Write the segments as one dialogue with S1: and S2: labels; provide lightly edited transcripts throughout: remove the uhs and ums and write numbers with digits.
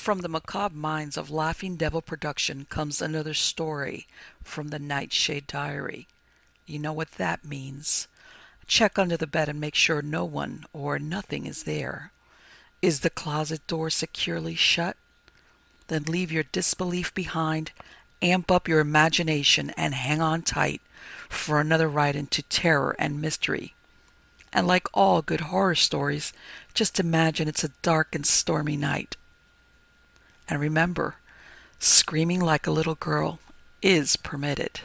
S1: From the macabre minds of Laughing Devil Production comes another story from the Nightshade Diary. You know what that means. Check under the bed and make sure no one or nothing is there. Is the closet door securely shut? Then leave your disbelief behind, amp up your imagination, and hang on tight for another ride into terror and mystery. And like all good horror stories, just imagine it's a dark and stormy night. And remember, screaming like a little girl is permitted.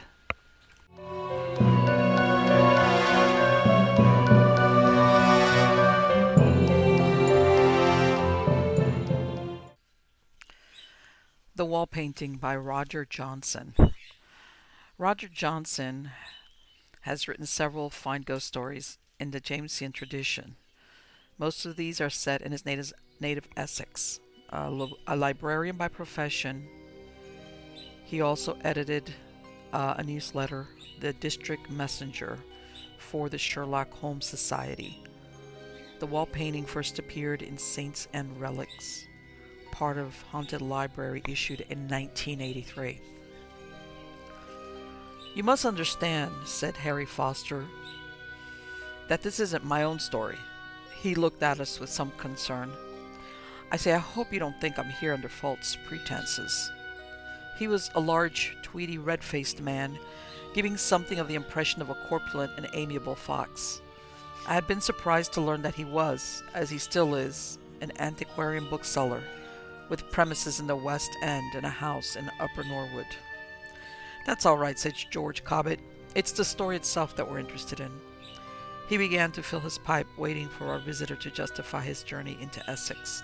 S1: The Wall Painting by Roger Johnson. Roger Johnson has written several fine ghost stories in the Jamesian tradition. Most of these are set in his native Essex. A librarian by profession, he also edited a newsletter, The District Messenger, for the Sherlock Holmes Society. The wall painting first appeared in Saints and Relics, part of Haunted Library, issued in 1983. "You must understand," said Harry Foster, "that this isn't my own story." He looked at us with some concern. "I say, I hope you don't think I'm here under false pretenses." He was a large, tweedy, red-faced man, giving something of the impression of a corpulent and amiable fox. I had been surprised to learn that he was, as he still is, an antiquarian bookseller, with premises in the West End and a house in Upper Norwood. "That's all right," said George Cobbett. "It's the story itself that we're interested in." He began to fill his pipe, waiting for our visitor to justify his journey into Essex.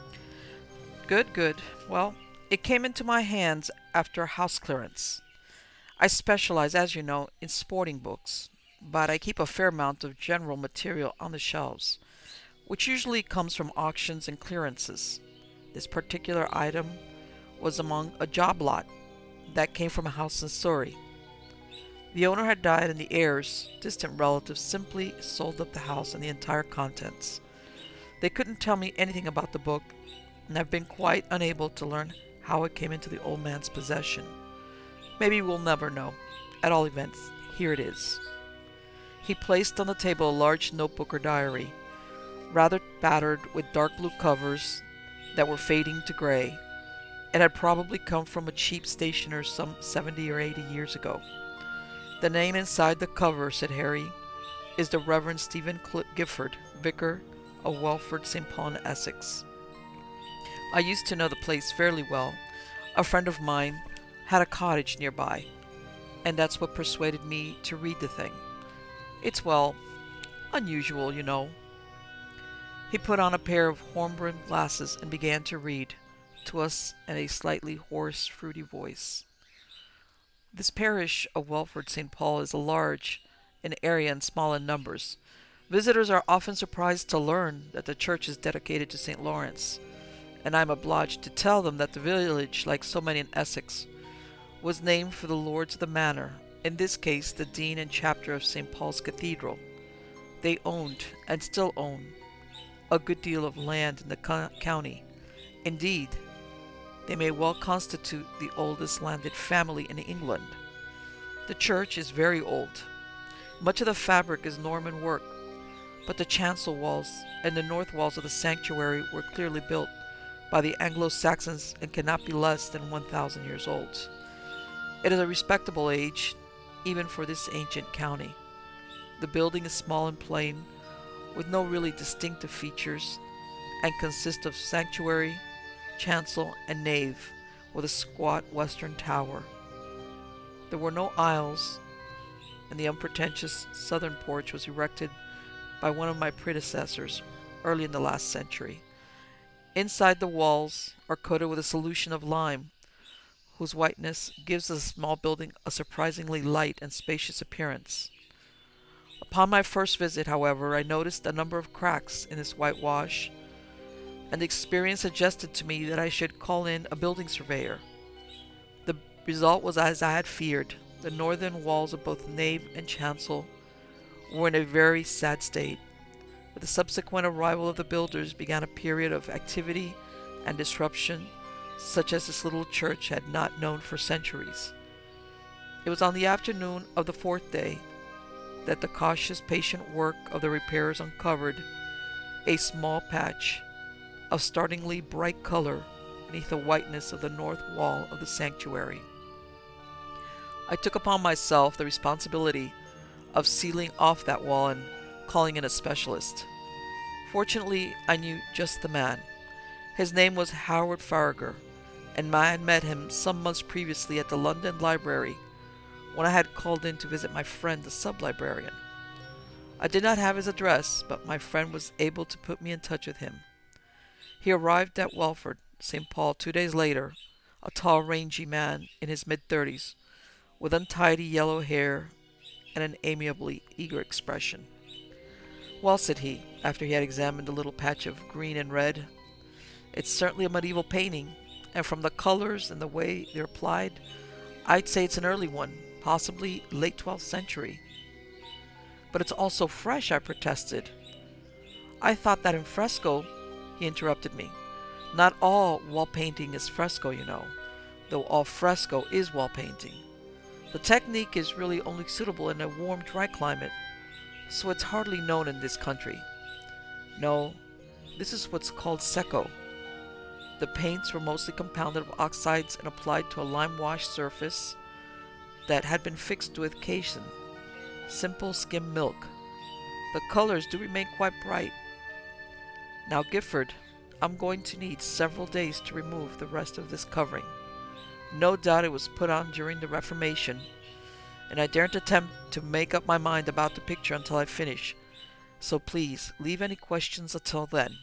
S1: Good. Well, it came into my hands after house clearance. I specialize, as you know, in sporting books, but I keep a fair amount of general material on the shelves, which usually comes from auctions and clearances. This particular item was among a job lot that came from a house in Surrey. The owner had died, and the heirs, distant relatives, simply sold up the house and the entire contents. They couldn't tell me anything about the book, and I've been quite unable to learn how it came into the old man's possession. Maybe we'll never know. At all events, here it is. He placed on the table a large notebook or diary, rather battered, with dark blue covers that were fading to gray. It had probably come from a cheap stationer some 70 or 80 years ago. "The name inside the cover," said Harry, "is the Reverend Stephen Gifford, vicar of Welford St. Paul in Essex. I used to know the place fairly well. A friend of mine had a cottage nearby, and that's what persuaded me to read the thing. It's, well, unusual, you know." He put on a pair of horn-rimmed glasses and began to read, to us in a slightly hoarse, fruity voice. "This parish of Welford St. Paul is large in area and small in numbers. Visitors are often surprised to learn that the church is dedicated to St. Lawrence, and I am obliged to tell them that the village, like so many in Essex, was named for the lords of the manor, in this case the dean and chapter of St. Paul's Cathedral. They owned, and still own, a good deal of land in the county. Indeed, they may well constitute the oldest landed family in England. The church is very old. Much of the fabric is Norman work, but the chancel walls and the north walls of the sanctuary were clearly built by the Anglo-Saxons and cannot be less than 1,000 years old. It is a respectable age, even for this ancient county. The building is small and plain, with no really distinctive features, and consists of sanctuary, chancel, and nave, with a squat western tower. There were no aisles, and the unpretentious southern porch was erected by one of my predecessors early in the last century. Inside, the walls are coated with a solution of lime, whose whiteness gives the small building a surprisingly light and spacious appearance. Upon my first visit, however, I noticed a number of cracks in this whitewash, and the experience suggested to me that I should call in a building surveyor. The result was as I had feared. The northern walls of both nave and chancel were in a very sad state. With the subsequent arrival of the builders began a period of activity and disruption such as this little church had not known for centuries. It was on the afternoon of the fourth day that the cautious, patient work of the repairers uncovered a small patch of startlingly bright color beneath the whiteness of the north wall of the sanctuary. I took upon myself the responsibility of sealing off that wall and calling in a specialist. Fortunately, I knew just the man. His name was Howard Farragher, and I had met him some months previously at the London Library when I had called in to visit my friend, the sub-librarian. I did not have his address, but my friend was able to put me in touch with him. He arrived at Welford, St. Paul, 2 days later, a tall, rangy man in his mid-30s, with untidy yellow hair and an amiably eager expression. "Well," said he, after he had examined the little patch of green and red, "it's certainly a medieval painting, and from the colors and the way they're applied, I'd say it's an early one, possibly late 12th century. But it's also fresh," I protested. "I thought that in fresco," he interrupted me. "Not all wall painting is fresco, you know, though all fresco is wall painting. The technique is really only suitable in a warm, dry climate, so it's hardly known in this country. No, this is what's called secco. The paints were mostly compounded of oxides and applied to a lime-washed surface that had been fixed with casein, simple skim milk. The colors do remain quite bright. Now, Gifford, I'm going to need several days to remove the rest of this covering. No doubt it was put on during the Reformation, and I daren't attempt to make up my mind about the picture until I finish, so please leave any questions until then."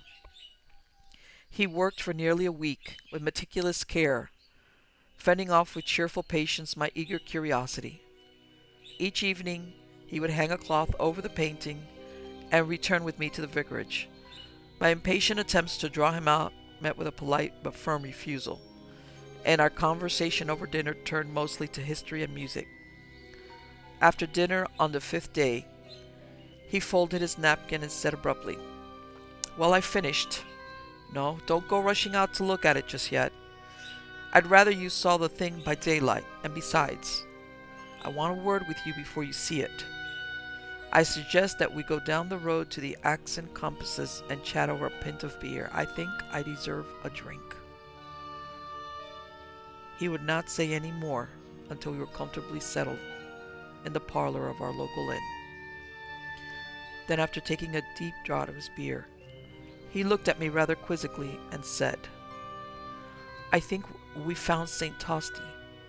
S1: He worked for nearly a week with meticulous care, fending off with cheerful patience my eager curiosity. Each evening he would hang a cloth over the painting and return with me to the vicarage. My impatient attempts to draw him out met with a polite but firm refusal, and our conversation over dinner turned mostly to history and music. After dinner on the 5th day, he folded his napkin and said abruptly, "Well, I've finished. No, don't go rushing out to look at it just yet. I'd rather you saw the thing by daylight, and besides, I want a word with you before you see it. I suggest that we go down the road to the Axe and Compasses and chat over a pint of beer. I think I deserve a drink." He would not say any more until we were comfortably settled in the parlor of our local inn. Then, after taking a deep draught of his beer, he looked at me rather quizzically and said, "I think we found St. Tosti."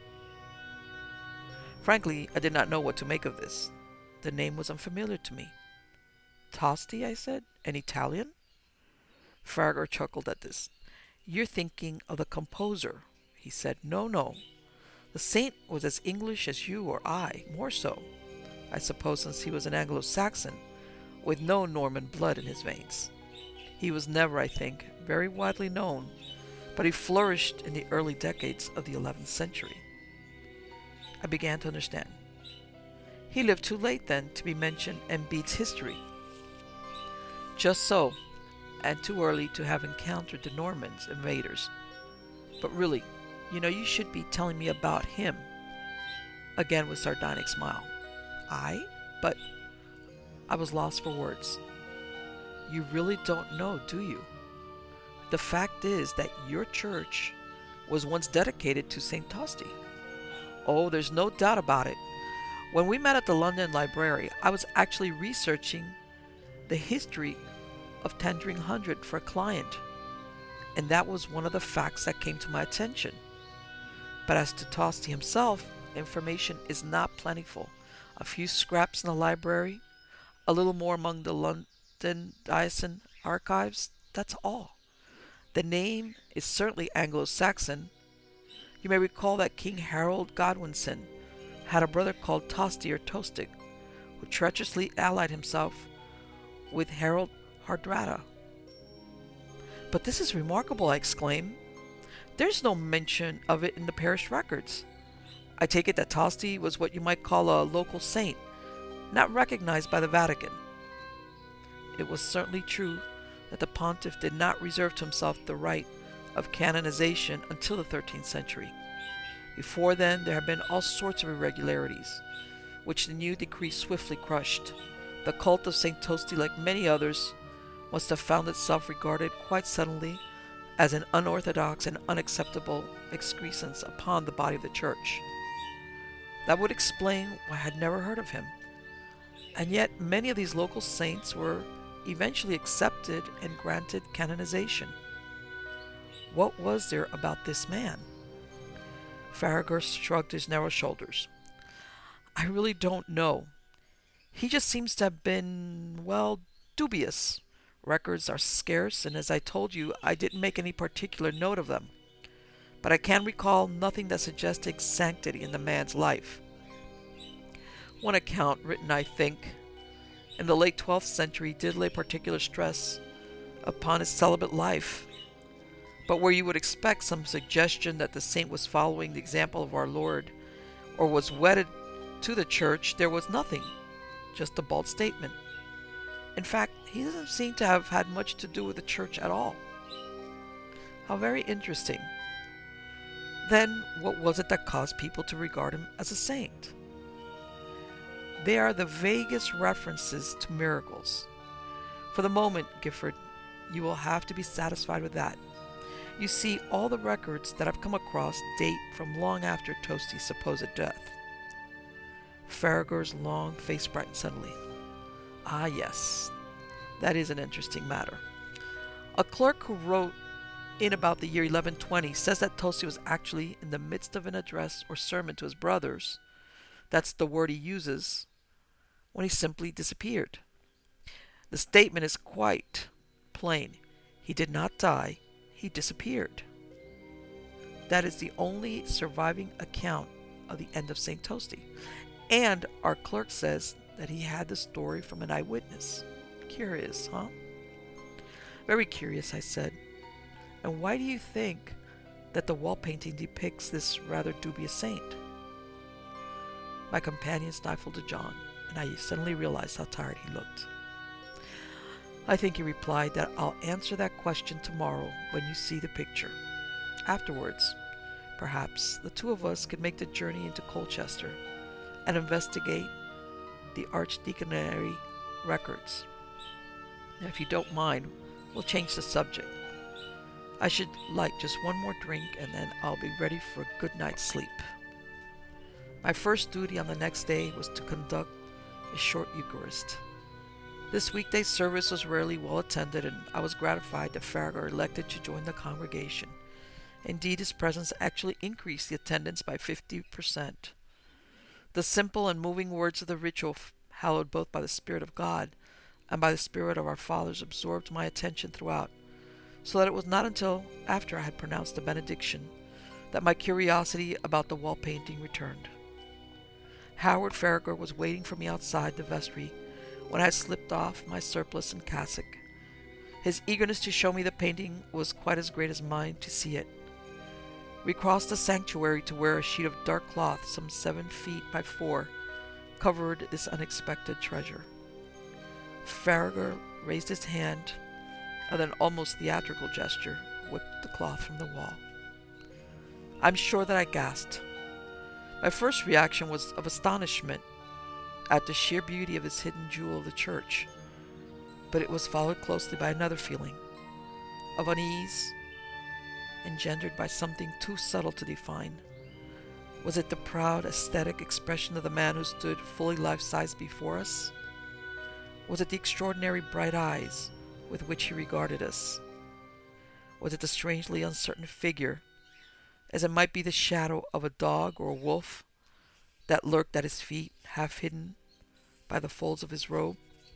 S1: Frankly, I did not know what to make of this. The name was unfamiliar to me. "Tosti?" I said. "An Italian?" Farragher chuckled at this. "You're thinking of the composer," he said. "No, no. The saint was as English as you or I, more so, I suppose, since he was an Anglo-Saxon, with no Norman blood in his veins. He was never, I think, very widely known, but he flourished in the early decades of the 11th century." I began to understand. He lived too late, then, to be mentioned in Bede's history. Just so, and too early to have encountered the Normans invaders. But really, you should be telling me about him. Again with sardonic smile. "I? But..." I was lost for words. "You really don't know, do you? The fact is that your church was once dedicated to St. Tosti. Oh, there's no doubt about it. When we met at the London Library, I was actually researching the history of Tandringhundred for a client, and that was one of the facts that came to my attention. But as to Tosti himself, information is not plentiful. A few scraps in the library, a little more among the London diocesan archives, that's all. The name is certainly Anglo-Saxon. You may recall that King Harold Godwinson had a brother called Tosti or Tostig, who treacherously allied himself with Harold Hardrada." "But this is remarkable," I exclaimed. "There's no mention of it in the parish records. I take it that Tosti was what you might call a local saint, not recognized by the Vatican." It was certainly true that the pontiff did not reserve to himself the right of canonization until the 13th century. Before then, there had been all sorts of irregularities, which the new decree swiftly crushed. The cult of St. Tosti, like many others, must have found itself regarded quite suddenly as an unorthodox and unacceptable excrescence upon the body of the Church. That would explain why I had never heard of him. And yet many of these local saints were eventually accepted and granted canonization. What was there about this man? Faragher shrugged his narrow shoulders. I really don't know. He just seems to have been, well, dubious. Records are scarce, and as I told you, I didn't make any particular note of them. But I can recall nothing that suggested sanctity in the man's life. One account, written, I think, in the late 12th century, did lay particular stress upon his celibate life. But where you would expect some suggestion that the saint was following the example of our Lord, or was wedded to the Church, there was nothing, just a bald statement. In fact, he doesn't seem to have had much to do with the Church at all. How very interesting. Then, what was it that caused people to regard him as a saint? They are the vaguest references to miracles. For the moment, Gifford, you will have to be satisfied with that. You see, all the records that I've come across date from long after Tosti's supposed death. Faragher's long face brightened suddenly. Ah, yes, that is an interesting matter. A clerk who wrote in about the year 1120 says that Tosti was actually in the midst of an address or sermon to his brothers. That's the word he uses, when he simply disappeared. The statement is quite plain. He did not die, he disappeared. That is the only surviving account of the end of St. Tosti. And our clerk says that he had the story from an eyewitness. Curious, huh? Very curious, I said. And why do you think that the wall painting depicts this rather dubious saint? My companion stifled a yawn, and I suddenly realized how tired he looked. I think he replied that I'll answer that question tomorrow when you see the picture. Afterwards, perhaps the two of us could make the journey into Colchester and investigate the archdeaconry records. Now, if you don't mind, we'll change the subject. I should like just one more drink and then I'll be ready for a good night's sleep. My first duty on the next day was to conduct a short Eucharist. This weekday service was rarely well attended, and I was gratified that Faragher elected to join the congregation. Indeed, his presence actually increased the attendance by 50%. The simple and moving words of the ritual, hallowed both by the Spirit of God and by the Spirit of our fathers, absorbed my attention throughout, so that it was not until after I had pronounced the benediction that my curiosity about the wall painting returned. Howard Faragher was waiting for me outside the vestry when I had slipped off my surplice and cassock. His eagerness to show me the painting was quite as great as mine to see it. We crossed the sanctuary to where a sheet of dark cloth, some 7 feet by 4, covered this unexpected treasure. Faragher raised his hand, and then almost theatrical gesture whipped the cloth from the wall. I'm sure that I gasped. My first reaction was of astonishment at the sheer beauty of this hidden jewel of the church, but it was followed closely by another feeling of unease, engendered by something too subtle to define. Was it the proud, aesthetic expression of the man who stood fully life-size before us? Was it the extraordinary bright eyes with which he regarded us? Was it the strangely uncertain figure, as it might be the shadow of a dog or a wolf, that lurked at his feet, half hidden by the folds of his robe?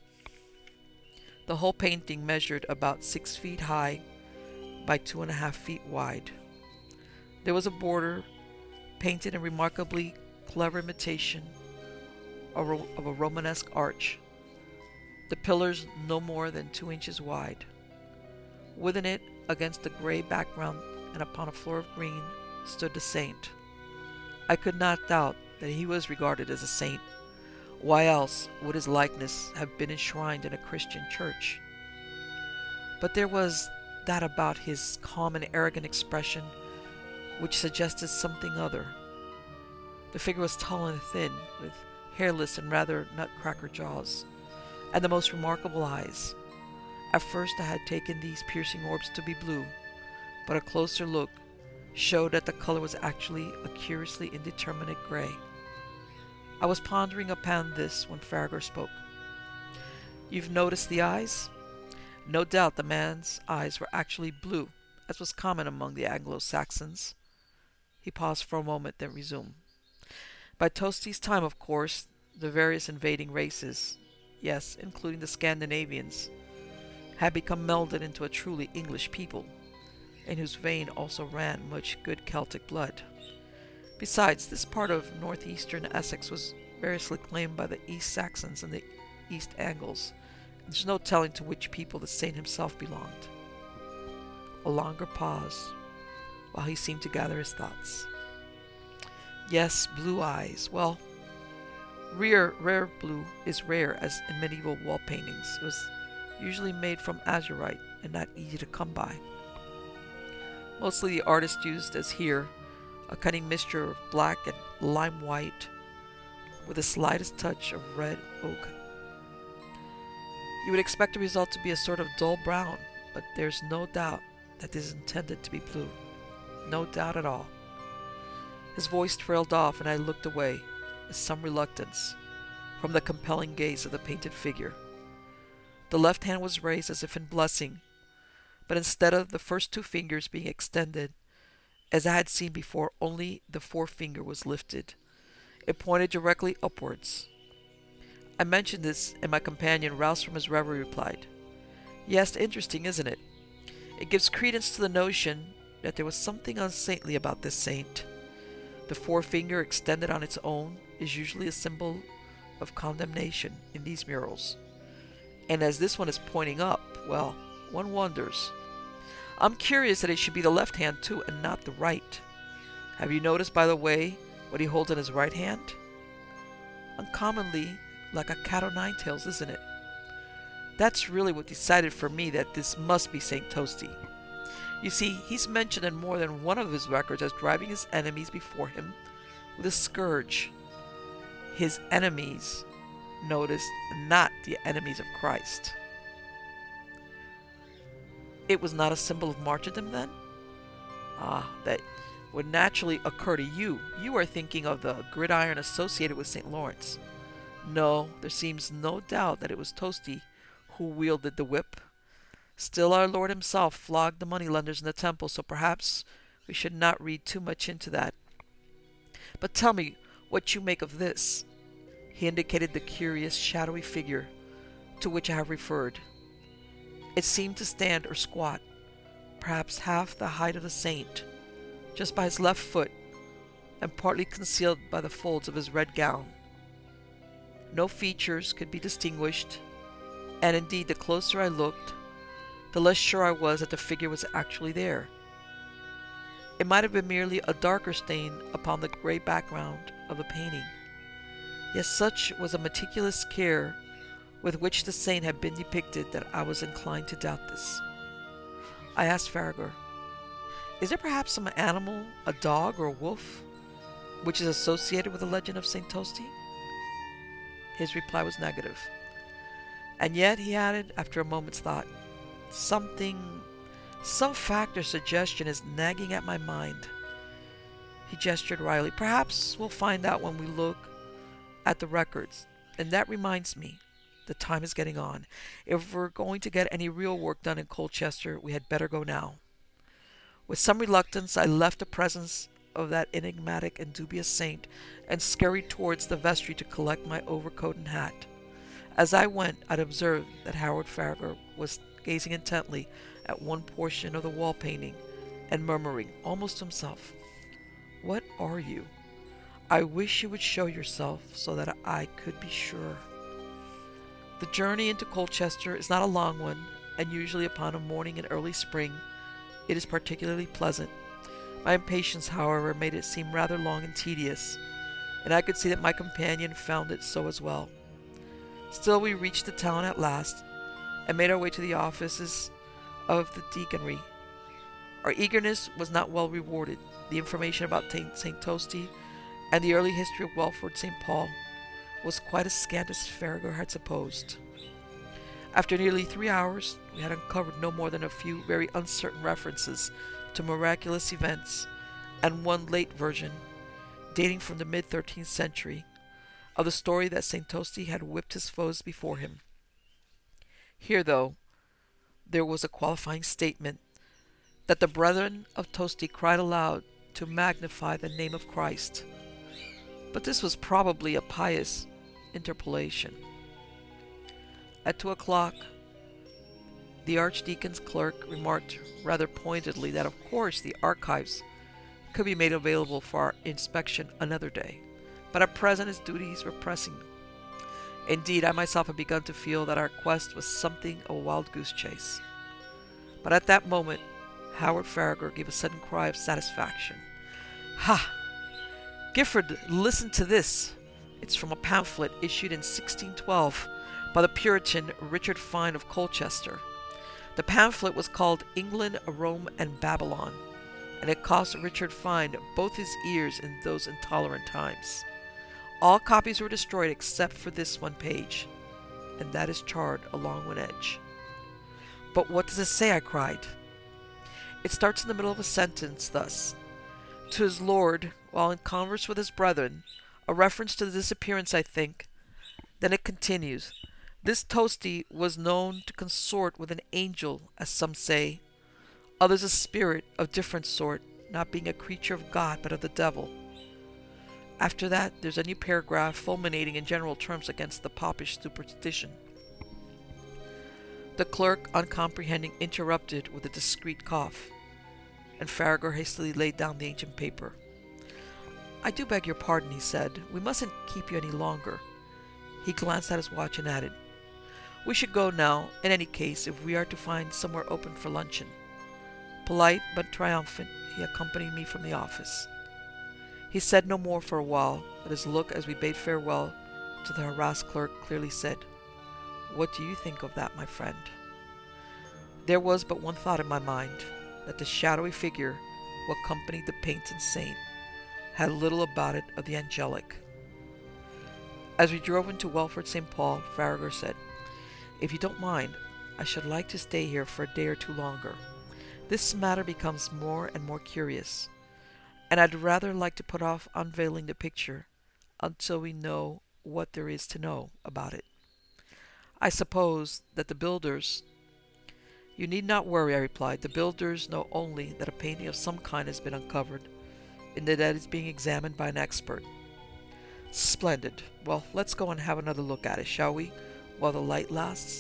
S1: The whole painting measured about 6 feet high by 2.5 feet wide. There was a border painted in remarkably clever imitation of a Romanesque arch, the pillars no more than 2 inches wide. Within it, against a gray background and upon a floor of green, stood the saint. I could not doubt that he was regarded as a saint. Why else would his likeness have been enshrined in a Christian church? But there was that about his calm and arrogant expression which suggested something other. The figure was tall and thin, with hairless and rather nutcracker jaws, and the most remarkable eyes. At first I had taken these piercing orbs to be blue, but a closer look showed that the color was actually a curiously indeterminate gray. I was pondering upon this when Faragher spoke. "You've noticed the eyes?" No doubt the man's eyes were actually blue, as was common among the Anglo-Saxons. He paused for a moment, then resumed. By Tosti's time, of course, the various invading races, yes, including the Scandinavians, had become melded into a truly English people, in whose vein also ran much good Celtic blood. Besides, this part of northeastern Essex was variously claimed by the East Saxons and the East Angles. There's no telling to which people the saint himself belonged. A longer pause, while he seemed to gather his thoughts. Yes, blue eyes. Well, rare blue is rare, as in medieval wall paintings. It was usually made from azurite and not easy to come by. Mostly the artist used, as here, a cunning mixture of black and lime white with the slightest touch of red ochre. You would expect the result to be a sort of dull brown, but there's no doubt that this is intended to be blue. No doubt at all. His voice trailed off, and I looked away, with some reluctance, from the compelling gaze of the painted figure. The left hand was raised as if in blessing, but instead of the first two fingers being extended, as I had seen before, only the forefinger was lifted. It pointed directly upwards. I mentioned this, and my companion, roused from his reverie, replied, "Yes, interesting, isn't it? It gives credence to the notion that there was something unsaintly about this saint. The forefinger extended on its own is usually a symbol of condemnation in these murals. And as this one is pointing up, well, one wonders. I'm curious that it should be the left hand too, and not the right. Have you noticed, by the way, what he holds in his right hand? Uncommonly like a cat o' nine tails, isn't it? That's really what decided for me that this must be St. Tosti. You see, he's mentioned in more than one of his records as driving his enemies before him with a scourge. His enemies, notice, not the enemies of Christ. It was not a symbol of martyrdom, then? That would naturally occur to you. You are thinking of the gridiron associated with St. Lawrence. No, there seems no doubt that it was Tosti who wielded the whip. Still, our Lord himself flogged the moneylenders in the temple, so perhaps we should not read too much into that. But tell me what you make of this." He indicated the curious, shadowy figure to which I have referred. It seemed to stand or squat, perhaps half the height of the saint, just by his left foot, and partly concealed by the folds of his red gown. No features could be distinguished, and indeed the closer I looked, the less sure I was that the figure was actually there. It might have been merely a darker stain upon the gray background of the painting. Yet such was a meticulous care with which the saint had been depicted that I was inclined to doubt this. I asked Faragher, "Is there perhaps some animal, a dog or a wolf, which is associated with the legend of St. Tosti?" His reply was negative. "And yet," he added, after a moment's thought, some fact or suggestion is nagging at my mind." He gestured wryly. "Perhaps we'll find out when we look at the records. And that reminds me, the time is getting on. If we're going to get any real work done in Colchester, we had better go now." With some reluctance, I left the presence of that enigmatic and dubious saint and scurried towards the vestry to collect my overcoat and hat. As I went, I'd observed that Howard Faragher was gazing intently at one portion of the wall painting and murmuring, almost to himself, "What are you? I wish you would show yourself so that I could be sure." The journey into Colchester is not a long one, and usually upon a morning in early spring it is particularly pleasant. My impatience, however, made it seem rather long and tedious, and I could see that my companion found it so as well. Still, we reached the town at last, and made our way to the offices of the deaconry. Our eagerness was not well rewarded. The information about St. Tosti and the early history of Welford St. Paul was quite as scant as Farragut had supposed. After nearly 3 hours, we had uncovered no more than a few very uncertain references to miraculous events, and one late version, dating from the mid-13th century, of the story that St. Tosti had whipped his foes before him. Here, though, there was a qualifying statement that the brethren of Tosti cried aloud to magnify the name of Christ. But this was probably a pious interpolation. At 2 o'clock, the archdeacon's clerk remarked rather pointedly that of course the archives could be made available for our inspection another day, but at present his duties were pressing. Indeed, I myself had begun to feel that our quest was something of a wild goose chase. But at that moment, Howard Farragut gave a sudden cry of satisfaction. "Ha! Gifford, listen to this. It's from a pamphlet issued in 1612 by the Puritan Richard Fine of Colchester. The pamphlet was called England, Rome, and Babylon, and it cost Richard Fine both his ears in those intolerant times. All copies were destroyed except for this one page, and that is charred along one edge." "But what does it say?" I cried. "It starts in the middle of a sentence thus: 'To his lord, while in converse with his brethren,' a reference to the disappearance, I think. Then it continues: 'This Tosti was known to consort with an angel, as some say, others a spirit of different sort, not being a creature of God but of the devil.' After that, there's a new paragraph fulminating in general terms against the popish superstition." The clerk, uncomprehending, interrupted with a discreet cough, and Farragut hastily laid down the ancient paper. "I do beg your pardon," he said. "We mustn't keep you any longer." He glanced at his watch and added, "We should go now, in any case, if we are to find somewhere open for luncheon." Polite but triumphant, he accompanied me from the office. He said no more for a while, but his look as we bade farewell to the harassed clerk clearly said, "What do you think of that, my friend?" There was but one thought in my mind, that the shadowy figure who accompanied the painted saint had little about it of the angelic. As we drove into Welford St. Paul, Farragut said, "If you don't mind, I should like to stay here for a day or two longer. This matter becomes more and more curious, and I'd rather like to put off unveiling the picture until we know what there is to know about it. I suppose that the builders—" "You need not worry," I replied. "The builders know only that a painting of some kind has been uncovered, and that it is being examined by an expert." "Splendid. Well, let's go and have another look at it, shall we, while the light lasts?"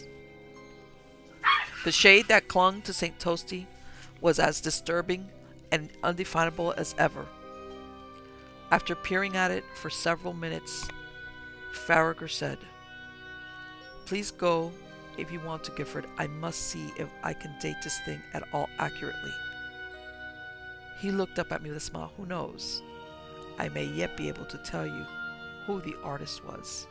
S1: The shade that clung to St. Tosti was as disturbing and undefinable as ever. After peering at it for several minutes, Farragut said, "Please go if you want to, Gifford. I must see if I can date this thing at all accurately." He looked up at me with a smile. "Who knows? I may yet be able to tell you who the artist was."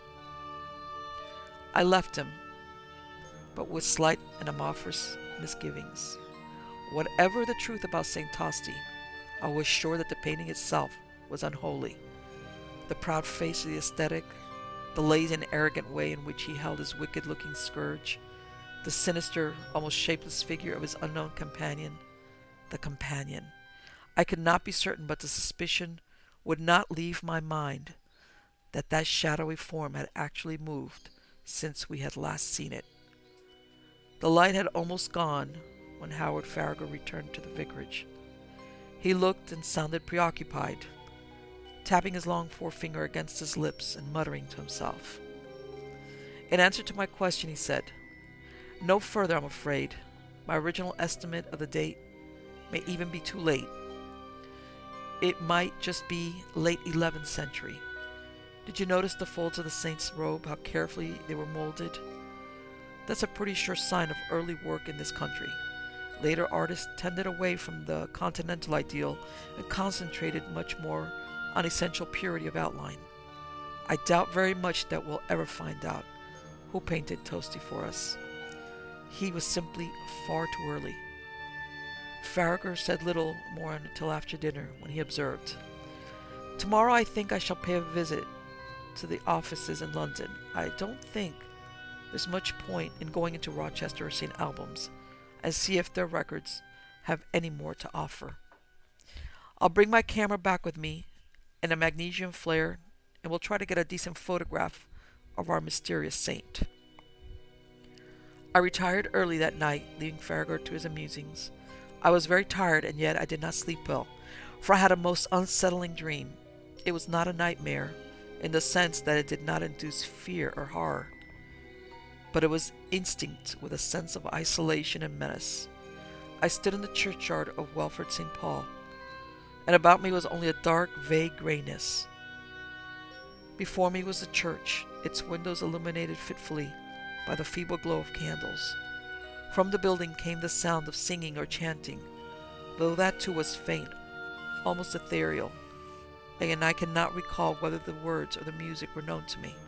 S1: I left him, but with slight and amorphous misgivings. Whatever the truth about St. Tosti, I was sure that the painting itself was unholy. The proud face of the ascetic, the lazy and arrogant way in which he held his wicked-looking scourge, the sinister, almost shapeless figure of his unknown companion. The companion! I could not be certain, but the suspicion would not leave my mind that that shadowy form had actually moved since we had last seen it. The light had almost gone when Howard Farragut returned to the vicarage. He looked and sounded preoccupied, tapping his long forefinger against his lips and muttering to himself. In answer to my question, he said, "No further, I'm afraid. My original estimate of the date may even be too late. It might just be late 11th century. Did you notice the folds of the saint's robe, how carefully they were molded? That's a pretty sure sign of early work in this country. Later artists tended away from the continental ideal and concentrated much more on essential purity of outline. I doubt very much that we'll ever find out who painted Tosti for us. He was simply far too early. Farragut said little more until after dinner, when he observed, "Tomorrow I think I shall pay a visit to the offices in London. I don't think there's much point in going into Rochester or St. Albans and see if their records have any more to offer. I'll bring my camera back with me and a magnesium flare, and we'll try to get a decent photograph of our mysterious saint." I retired early that night, leaving Farragut to his musings. I was very tired, and yet I did not sleep well, for I had a most unsettling dream. It was not a nightmare, in the sense that it did not induce fear or horror, but it was instinct with a sense of isolation and menace. I stood in the churchyard of Welford St. Paul, and about me was only a dark, vague grayness. Before me was the church, its windows illuminated fitfully by the feeble glow of candles. From the building came the sound of singing or chanting, though that too was faint, almost ethereal, and I cannot recall whether the words or the music were known to me.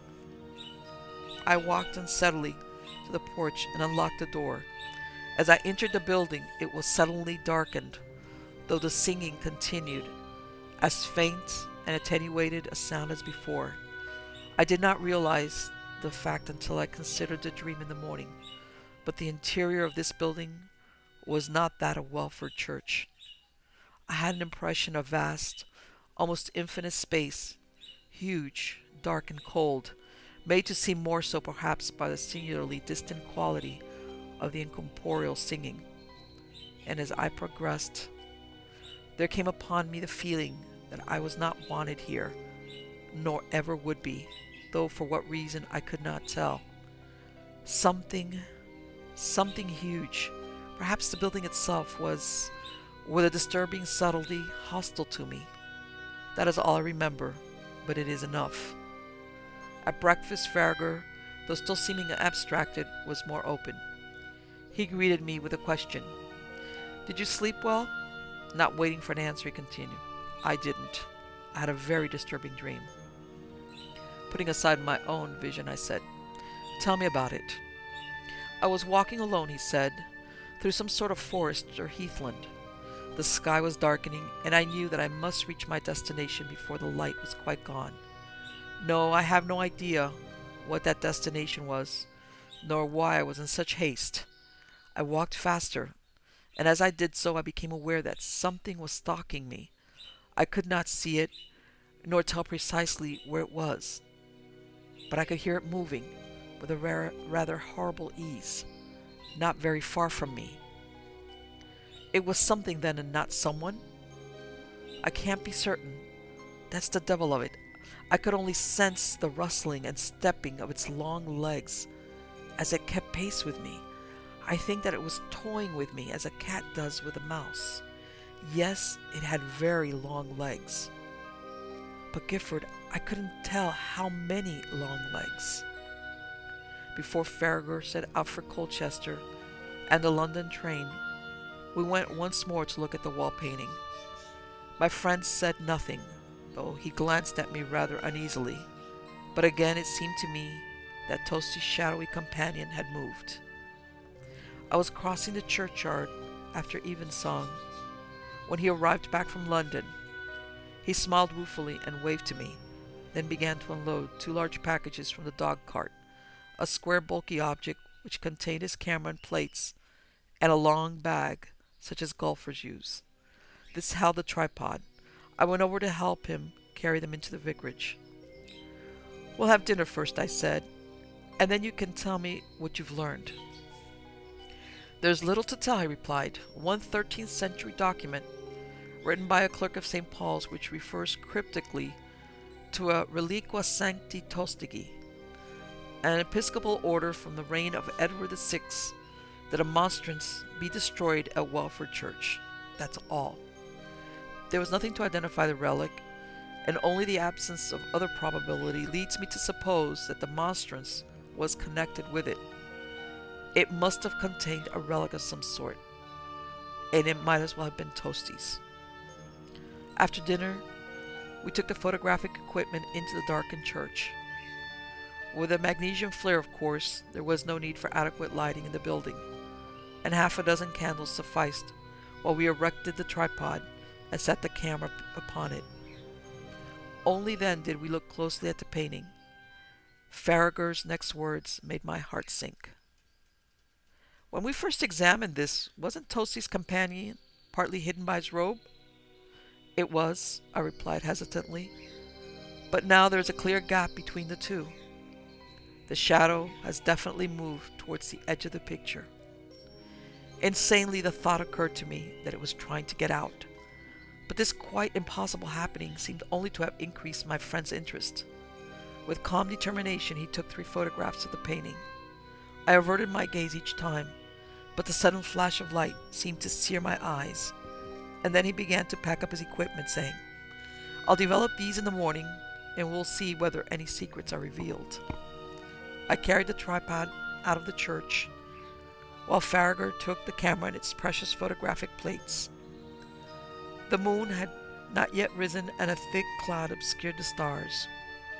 S1: I walked unsteadily to the porch and unlocked the door. As I entered the building, it was suddenly darkened, though the singing continued, as faint and attenuated a sound as before. I did not realize the fact until I considered the dream in the morning, but the interior of this building was not that of Welford Church. I had an impression of vast, almost infinite space, huge, dark and cold, made to seem more so perhaps by the singularly distant quality of the incorporeal singing. And as I progressed, there came upon me the feeling that I was not wanted here, nor ever would be, though for what reason I could not tell. Something huge, perhaps the building itself, was, with a disturbing subtlety, hostile to me. That is all I remember, but it is enough. At breakfast, Farragut, though still seeming abstracted, was more open. He greeted me with a question. "Did you sleep well?" Not waiting for an answer, he continued, "I didn't. I had a very disturbing dream." Putting aside my own vision, I said, "Tell me about it." "I was walking alone," he said, "through some sort of forest or heathland. The sky was darkening, and I knew that I must reach my destination before the light was quite gone. No, I have no idea what that destination was, nor why I was in such haste. I walked faster, and as I did so I became aware that something was stalking me. I could not see it, nor tell precisely where it was, but I could hear it moving with a rather horrible ease, not very far from me. It was something then and not someone? I can't be certain. That's the devil of it. I could only sense the rustling and stepping of its long legs as it kept pace with me. I think that it was toying with me as a cat does with a mouse. Yes, it had very long legs. But Gifford, I couldn't tell how many long legs. Before Farragut set out for Colchester and the London train, we went once more to look at the wall painting. My friend said nothing, though he glanced at me rather uneasily, but again it seemed to me that Tosti's shadowy companion had moved. I was crossing the churchyard after evensong when he arrived back from London. He smiled ruefully and waved to me, then began to unload 2 large packages from the dog cart, a square bulky object which contained his camera and plates, and a long bag such as golfers use. This held the tripod. I went over to help him carry them into the vicarage. "We'll have dinner first," I said, "and then you can tell me what you've learned." "There's little to tell," he replied. "One 13th century document written by a clerk of St. Paul's which refers cryptically to a Reliqua Sancti Tostigi, an episcopal order from the reign of Edward VI, that a monstrance be destroyed at Welford Church. That's all. There was nothing to identify the relic, and only the absence of other probability leads me to suppose that the monstrance was connected with it. It must have contained a relic of some sort, and it might as well have been Tosti's." After dinner, we took the photographic equipment into the darkened church. With a magnesium flare, of course, there was no need for adequate lighting in the building, and 6 candles sufficed while we erected the tripod and set the camera upon it. Only then did we look closely at the painting. Faragher's next words made my heart sink. When we first examined this, wasn't Tosi's companion partly hidden by his robe? It was, I replied hesitantly, but now there is a clear gap between the two. The shadow has definitely moved towards the edge of the picture. Insanely, the thought occurred to me that it was trying to get out, but this quite impossible happening seemed only to have increased my friend's interest. With calm determination, he took 3 photographs of the painting. I averted my gaze each time, but the sudden flash of light seemed to sear my eyes, and then he began to pack up his equipment, saying, "I'll develop these in the morning, and we'll see whether any secrets are revealed." I carried the tripod out of the church, while Faragher took the camera and its precious photographic plates. The moon had not yet risen, and a thick cloud obscured the stars.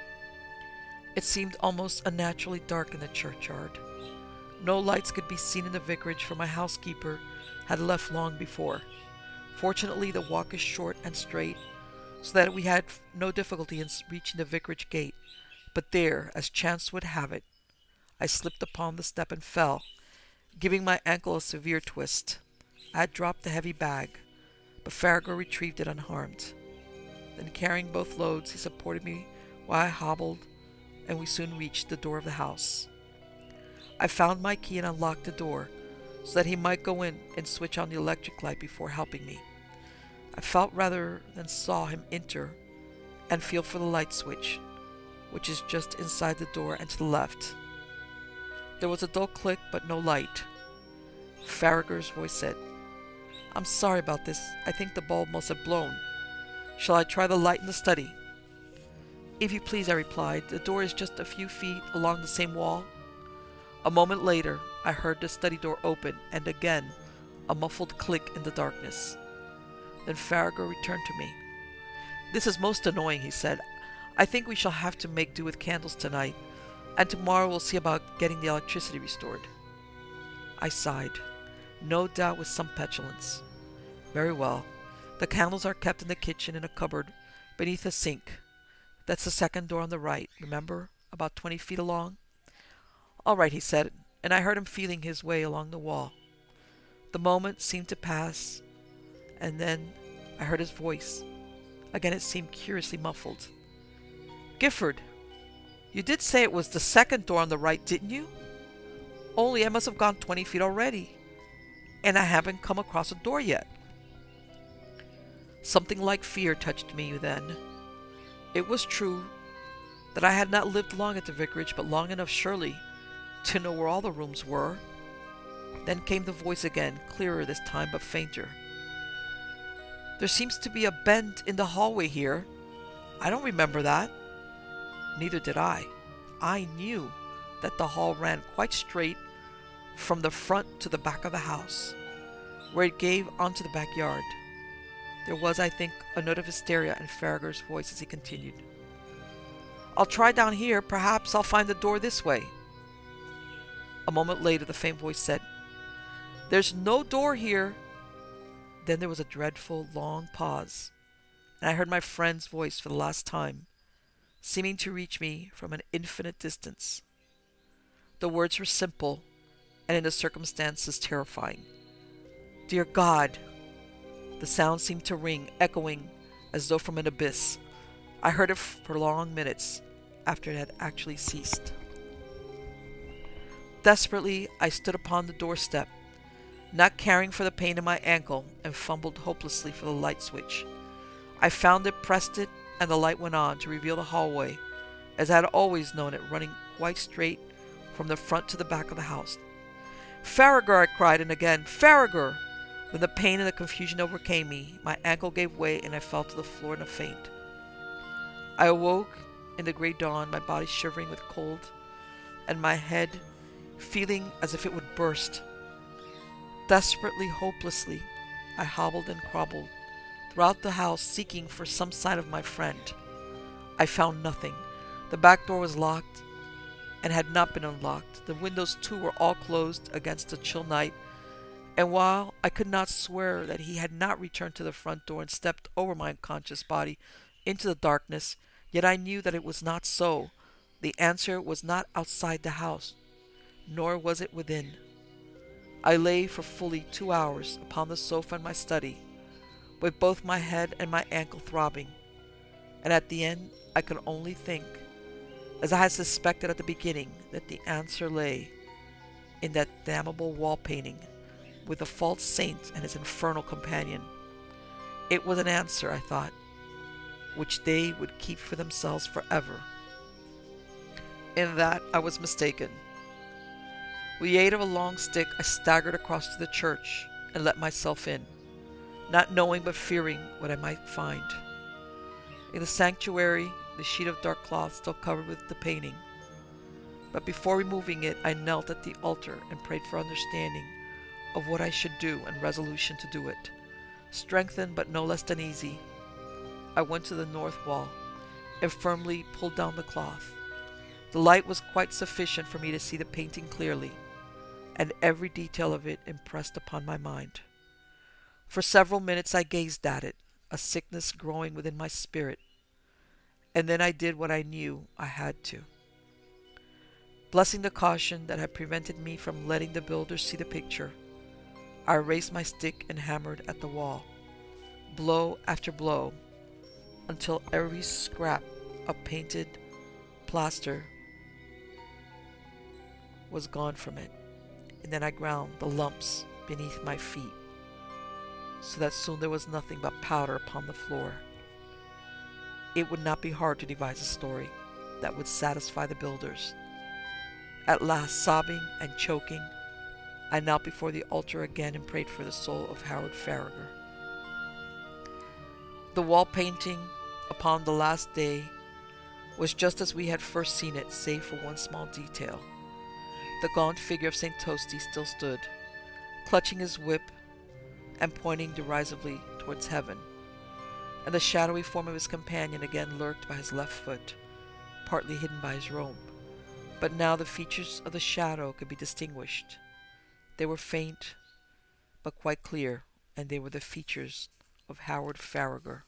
S1: It seemed almost unnaturally dark in the churchyard. No lights could be seen in the vicarage, for my housekeeper had left long before. Fortunately, the walk is short and straight, so that we had no difficulty in reaching the vicarage gate. But there, as chance would have it, I slipped upon the step and fell, giving my ankle a severe twist. I had dropped the heavy bag, but Faragher retrieved it unharmed. Then, carrying both loads, he supported me while I hobbled, and we soon reached the door of the house. I found my key and unlocked the door, so that he might go in and switch on the electric light before helping me. I felt rather than saw him enter and feel for the light switch, which is just inside the door and to the left. There was a dull click, but no light. Faragher's voice said, "I'm sorry about this. I think the bulb must have blown. Shall I try the light in the study?" "If you please," I replied. "The door is just a few feet along the same wall." A moment later, I heard the study door open, and again a muffled click in the darkness. Then Faragher returned to me. "This is most annoying," he said. "I think we shall have to make do with candles tonight, and tomorrow we'll see about getting the electricity restored." I sighed, no doubt with some petulance. "Very well. The candles are kept in the kitchen in a cupboard beneath a sink. That's the second door on the right, remember, about 20 feet along?" "All right," he said, and I heard him feeling his way along the wall. The moment seemed to pass, and then I heard his voice. Again it seemed curiously muffled. "Gifford, you did say it was the second door on the right, didn't you? Only I must have gone 20 feet already, and I haven't come across a door yet." Something like fear touched me then. It was true that I had not lived long at the vicarage, but long enough surely to know where all the rooms were. Then came the voice again, clearer this time, but fainter. "There seems to be a bend in the hallway here. I don't remember that." Neither did I. I knew that the hall ran quite straight from the front to the back of the house, where it gave onto the backyard. There was, I think, a note of hysteria in Faragher's voice as he continued. "I'll try down here. Perhaps I'll find the door this way." A moment later, the faint voice said, "There's no door here." Then there was a dreadful, long pause, and I heard my friend's voice for the last time, seeming to reach me from an infinite distance. The words were simple, and in the circumstances terrifying. "Dear God!" The sound seemed to ring, echoing as though from an abyss. I heard it for long minutes after it had actually ceased. Desperately, I stood upon the doorstep, not caring for the pain in my ankle, and fumbled hopelessly for the light switch. I found it, pressed it, and the light went on to reveal the hallway, as I had always known it, running quite straight from the front to the back of the house. "Faragher!" I cried, and again, "Faragher!" When the pain and the confusion overcame me, my ankle gave way and I fell to the floor in a faint. I awoke in the grey dawn, my body shivering with cold, and my head feeling as if it would burst. Desperately, hopelessly, I hobbled and crawled throughout the house, seeking for some sign of my friend. I found nothing. The back door was locked and had not been unlocked. The windows, too, were all closed against the chill night, And while I could not swear that he had not returned to the front door and stepped over my unconscious body into the darkness, yet I knew that it was not so. The answer was not outside the house, nor was it within. I lay for fully 2 hours upon the sofa in my study, with both my head and my ankle throbbing, and at the end I could only think, as I had suspected at the beginning, that the answer lay in that damnable wall painting with the false saint and his infernal companion. It was an answer, I thought, which they would keep for themselves forever. In that I was mistaken. With the aid of a long stick, I staggered across to the church and let myself in, not knowing but fearing what I might find. In the sanctuary, the sheet of dark cloth still covered with the painting. But before removing it, I knelt at the altar and prayed for understanding of what I should do and resolution to do it. Strengthened but no less than easy, I went to the north wall and firmly pulled down the cloth. The light was quite sufficient for me to see the painting clearly, and every detail of it impressed upon my mind. For several minutes I gazed at it, a sickness growing within my spirit, and then I did what I knew I had to. Blessing the caution that had prevented me from letting the builders see the picture, I raised my stick and hammered at the wall, blow after blow, until every scrap of painted plaster was gone from it, and then I ground the lumps beneath my feet, so that soon there was nothing but powder upon the floor. It would not be hard to devise a story that would satisfy the builders. At last, sobbing and choking, I knelt before the altar again and prayed for the soul of Howard Farragher. The wall painting upon the last day was just as we had first seen it, save for one small detail. The gaunt figure of St. Toasty still stood, clutching his whip and pointing derisively towards heaven, and the shadowy form of his companion again lurked by his left foot, partly hidden by his robe. But now the features of the shadow could be distinguished. They were faint, but quite clear, and they were the features of Howard Farragher.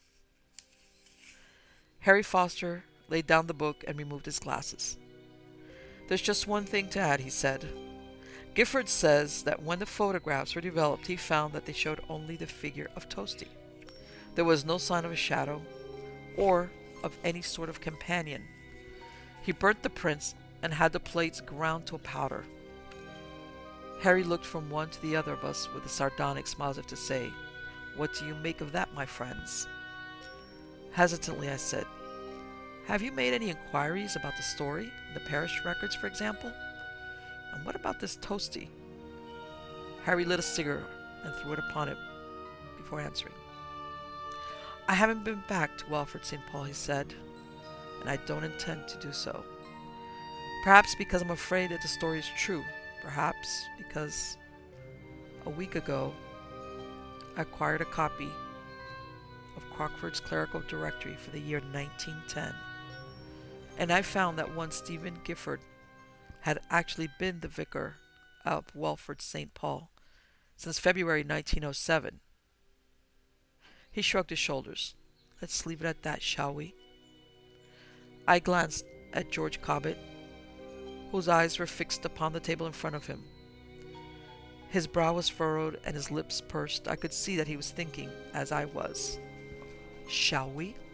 S1: Harry Foster laid down the book and removed his glasses. "There's just one thing to add," he said. "Gifford says that when the photographs were developed, he found that they showed only the figure of Toasty. There was no sign of a shadow or of any sort of companion. He burnt the prints and had the plates ground to a powder." Harry looked from one to the other of us with a sardonic smile as if to say, "What do you make of that, my friends?" Hesitantly I said, "Have you made any inquiries about the story, the parish records, for example? And what about this Toasty?" Harry lit a cigar and threw it upon it before answering. "I haven't been back to Welford St. Paul," he said, "and I don't intend to do so. Perhaps because I'm afraid that the story is true. Perhaps because a week ago I acquired a copy of Crockford's Clerical Directory for the year 1910, and I found that one Stephen Gifford had actually been the vicar of Welford St. Paul since February 1907. He shrugged his shoulders. "Let's leave it at that, shall we?" I glanced at George Cobbett, whose eyes were fixed upon the table in front of him. His brow was furrowed and his lips pursed. I could see that he was thinking, as I was. "Shall we?"